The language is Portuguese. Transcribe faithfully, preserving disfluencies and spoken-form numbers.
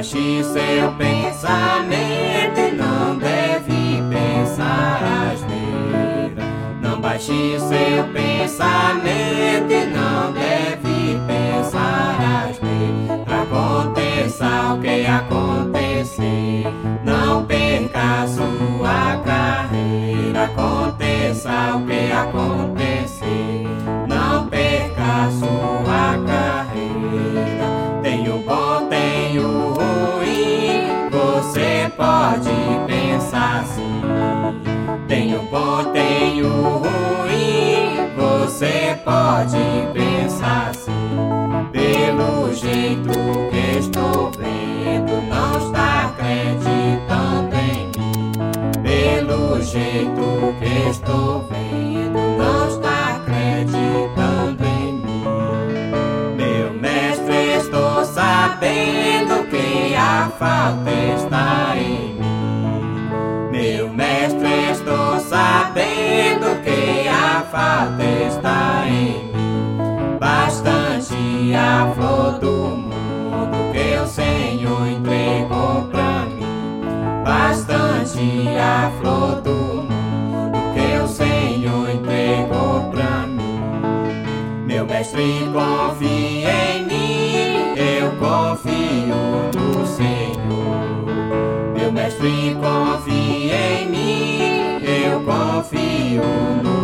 baixe seu pensamento e não deve pensar asneira. Não baixe seu pensamento e não deve pensar asneira. Aconteça o que acontecer, não perca sua carreira. Aconteça o que acontecer, não perca sua carreira. Tem o bom, tem o ruim, você pode pensar assim. Tem o bom, tem o ruim, você pode pensar assim. Pelo jeito que estou vendo, não está acreditando em mim. Pelo jeito que estou vendo, não está acreditando em mim. Meu mestre, estou sabendo que a falta está em mim. Meu mestre, estou sabendo que a falta está em mim. Bastante a flor do mundo que o Senhor entregou pra mim. Bastante a flor do mundo que o Senhor entregou pra mim. Meu mestre, confia em mim, eu confio no Senhor. Meu mestre, confia em mim, eu confio no